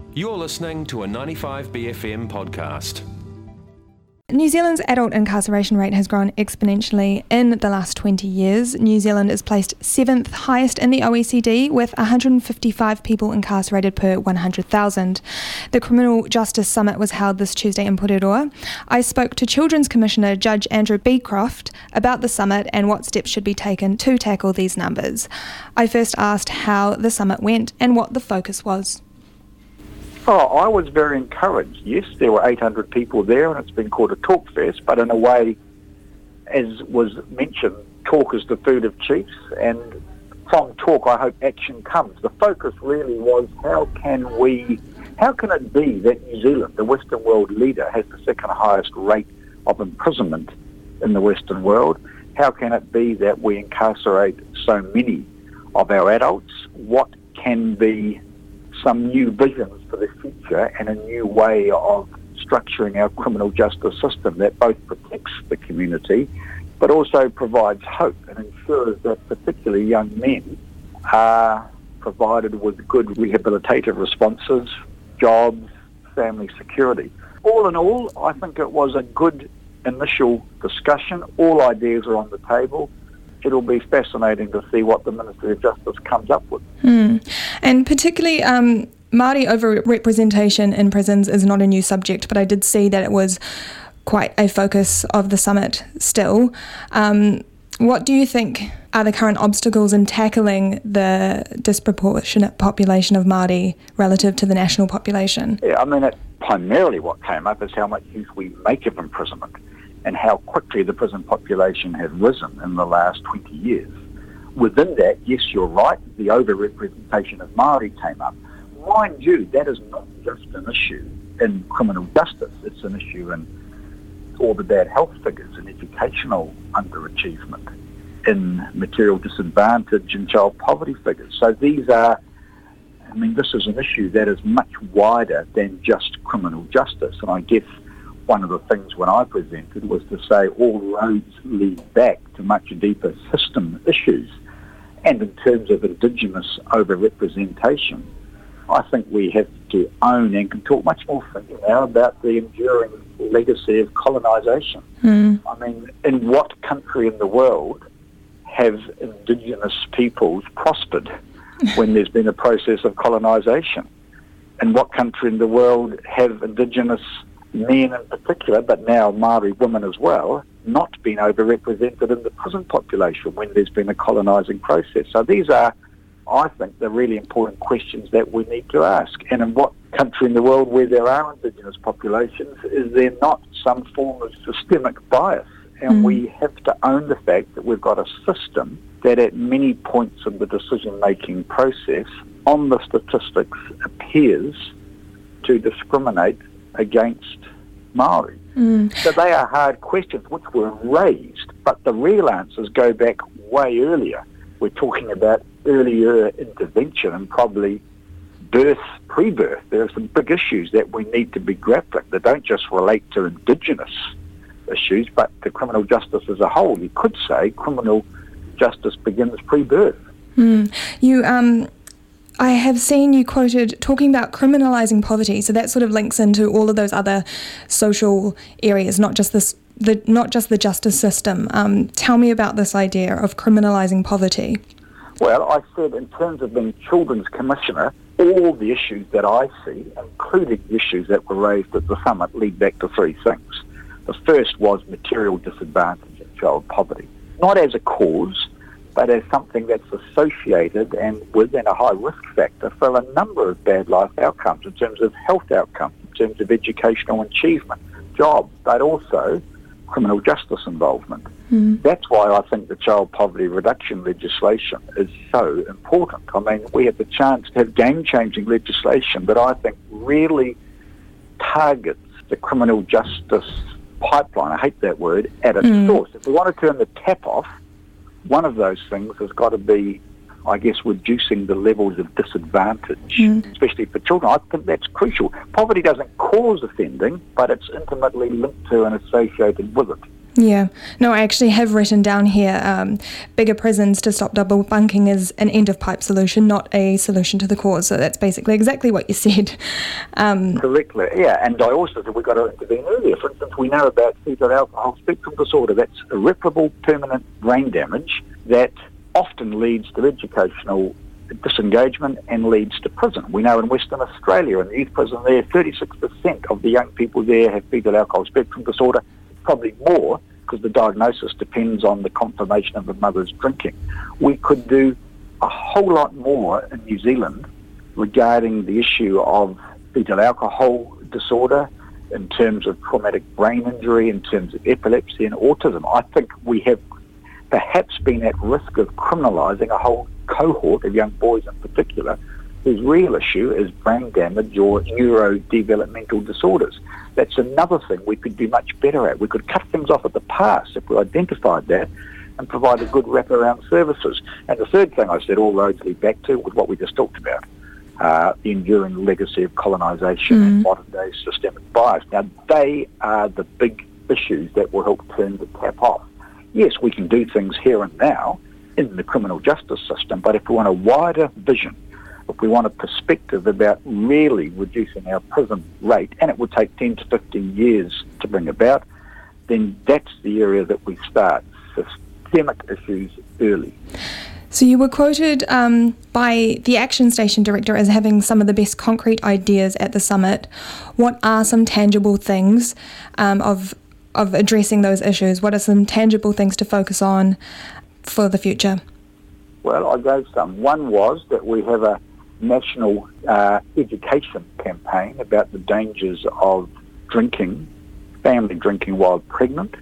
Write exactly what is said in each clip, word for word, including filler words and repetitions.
You're listening to a ninety-five B F M podcast. New Zealand's adult incarceration rate has grown exponentially in the last twenty years. New Zealand is placed seventh highest in the O E C D, with one hundred fifty-five people incarcerated per one hundred thousand. The Criminal Justice Summit was held this Tuesday in Porirua. I spoke to Children's Commissioner Judge Andrew Beecroft about the summit and what steps should be taken to tackle these numbers. I first asked how the summit went and what the focus was. Oh, I was very encouraged. Yes, there were eight hundred people there, and it's been called a talk fest, but in a way, as was mentioned, talk is the food of chiefs, and from talk I hope action comes. The focus really was how can we, how can it be that New Zealand, the Western world leader, has the second highest rate of imprisonment in the Western world? How can it be that we incarcerate so many of our adults? What can be some new visions for the future and a new way of structuring our criminal justice system that both protects the community but also provides hope and ensures that particularly young men are provided with good rehabilitative responses, jobs, family security. All in all, I think it was a good initial discussion. All ideas are on the table. It'll be fascinating to see what the Ministry of Justice comes up with. Hmm. And particularly, um, Māori over-representation in prisons is not a new subject, but I did see that it was quite a focus of the summit still. Um, what do you think are the current obstacles in tackling the disproportionate population of Māori relative to the national population? Yeah, I mean, it, primarily what came up is how much use we make of imprisonment, and how quickly the prison population has risen in the last twenty years. Within that, yes, you're right, the over-representation of Māori came up. Mind you, that is not just an issue in criminal justice, it's an issue in all the bad health figures, in educational underachievement, in material disadvantage and child poverty figures. So these are, I mean, this is an issue that is much wider than just criminal justice, and I guess one of the things when I presented was to say all roads lead back to much deeper system issues. And in terms of Indigenous over-representation, I think we have to own and can talk much more freely now about the enduring legacy of colonisation. Mm. I mean, in what country in the world have Indigenous peoples prospered when there's been a process of colonisation? In what country in the world have Indigenous men in particular, but now Māori women as well, not been overrepresented in the prison population when there's been a colonising process? So these are, I think, the really important questions that we need to ask. And in what country in the world where there are Indigenous populations is there not some form of systemic bias? And mm. we have to own the fact that we've got a system that at many points in the decision-making process on the statistics appears to discriminate against Māori. Mm. So they are hard questions which were raised, but the real answers go back way earlier. We're talking about earlier intervention and probably birth, pre-birth. There are some big issues that we need to be grappling that don't just relate to Indigenous issues, but to criminal justice as a whole. You could say criminal justice begins pre-birth. Mm. You, um... I have seen you quoted talking about criminalising poverty, so that sort of links into all of those other social areas, not just this, the not just the justice system. Um, tell me about this idea of criminalising poverty. Well, I said in terms of being Children's Commissioner, all the issues that I see, including the issues that were raised at the summit, lead back to three things. The first was material disadvantage and child poverty, not as a cause, but as something that's associated and within a high risk factor for a number of bad life outcomes in terms of health outcomes, in terms of educational achievement, jobs, but also criminal justice involvement. Mm. That's why I think the child poverty reduction legislation is so important. I mean, we have the chance to have game-changing legislation that I think really targets the criminal justice pipeline, I hate that word, at its mm. source. If we want to turn the tap off, one of those things has got to be, I guess, reducing the levels of disadvantage, mm. especially for children. I think that's crucial. Poverty doesn't cause offending, but it's intimately linked to and associated with it. Yeah. No, I actually have written down here um, bigger prisons to stop double bunking is an end-of-pipe solution, not a solution to the cause. So that's basically exactly what you said. Um, Correctly, yeah. And I also said we've got to intervene earlier. For instance, we know about fetal alcohol spectrum disorder. That's irreparable permanent brain damage that often leads to educational disengagement and leads to prison. We know in Western Australia, in the youth prison there, thirty-six percent of the young people there have fetal alcohol spectrum disorder, probably more because the diagnosis depends on the confirmation of the mother's drinking. We could do a whole lot more in New Zealand regarding the issue of fetal alcohol disorder, in terms of traumatic brain injury, in terms of epilepsy and autism. I think we have perhaps been at risk of criminalising a whole cohort of young boys in particular whose real issue is brain damage or neurodevelopmental disorders. That's another thing we could be much better at. We could cut things off at the pass if we identified that and provide a good wraparound services. And the third thing I said all roads lead back to was what we just talked about, uh, the enduring legacy of colonisation mm. and modern-day systemic bias. Now, they are the big issues that will help turn the tap off. Yes, we can do things here and now in the criminal justice system, but if we want a wider vision, if we want a perspective about really reducing our prison rate, and it would take ten to fifteen years to bring about, then that's the area that we start, systemic issues early. So you were quoted um, by the Action Station Director as having some of the best concrete ideas at the summit. What are some tangible things um, of of addressing those issues? What are some tangible things to focus on for the future? Well, I gave some. One was that we have a national uh, education campaign about the dangers of drinking, family drinking while pregnant.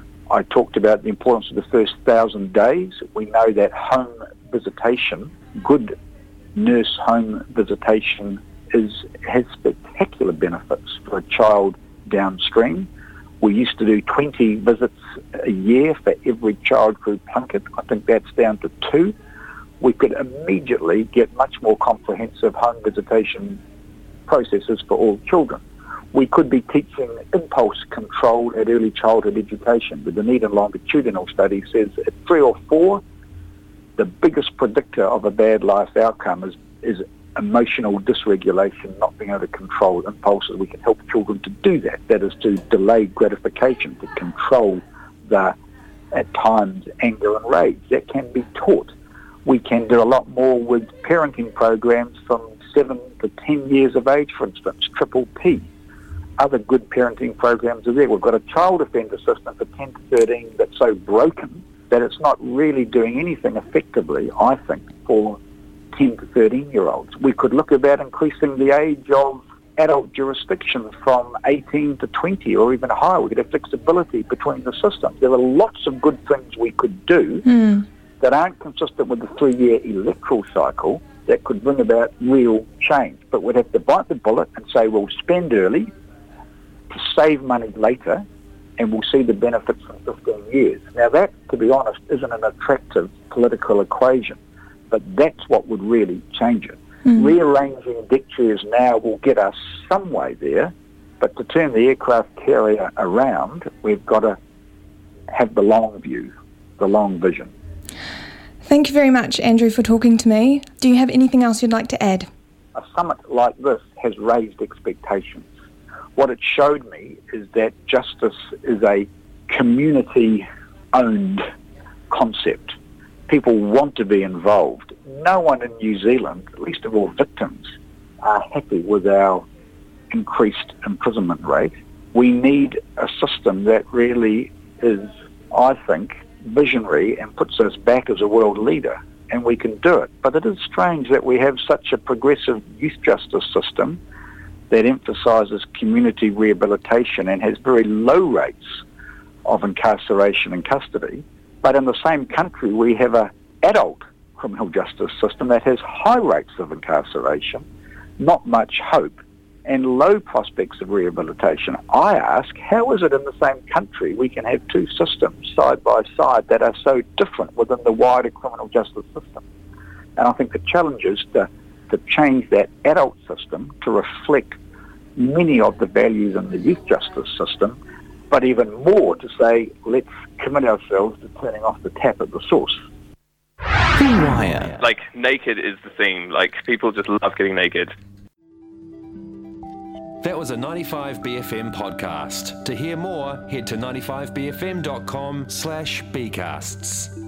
I talked about the importance of the first thousand days. We know that home visitation, good nurse home visitation, is has spectacular benefits for a child downstream. We used to do twenty visits a year for every child through Plunkett. I think that's down to two. We could immediately get much more comprehensive home visitation processes for all children. We could be teaching impulse control at early childhood education. The Dunedin longitudinal study says at three or four, the biggest predictor of a bad life outcome is, is emotional dysregulation, not being able to control impulses. We can help children to do that. That is to delay gratification, to control the, at times, anger and rage. That can be taught. We can do a lot more with parenting programs from seven to ten years of age, for instance, Triple P. Other good parenting programs are there. We've got a child offender system for ten to thirteen that's so broken that it's not really doing anything effectively, I think, for ten to thirteen-year-olds. We could look about increasing the age of adult jurisdiction from eighteen to twenty or even higher. We could have flexibility between the systems. There are lots of good things we could do mm. that aren't consistent with the three-year electoral cycle that could bring about real change. But we'd have to bite the bullet and say we'll spend early to save money later, and we'll see the benefits in fifteen years. Now that, to be honest, isn't an attractive political equation, but that's what would really change it. Mm. Rearranging deck chairs now will get us some way there, but to turn the aircraft carrier around, we've got to have the long view, the long vision. Thank you very much, Andrew, for talking to me. Do you have anything else you'd like to add? A summit like this has raised expectations. What it showed me is that justice is a community-owned concept. People want to be involved. No one in New Zealand, least of all victims, are happy with our increased imprisonment rate. We need a system that really is, I think, visionary and puts us back as a world leader, and we can do it. But it is strange that we have such a progressive youth justice system that emphasises community rehabilitation and has very low rates of incarceration and custody. But in the same country, we have an adult criminal justice system that has high rates of incarceration, not much hope, and low prospects of rehabilitation. I ask, how is it in the same country we can have two systems side by side that are so different within the wider criminal justice system? And I think the challenge is to, to change that adult system to reflect many of the values in the youth justice system but even more to say, let's commit ourselves to turning off the tap at the source. The Wire. Like, naked is the theme. Like, people just love getting naked. That was a ninety-five B F M podcast. To hear more, head to ninety-five b f m dot com slash bcasts.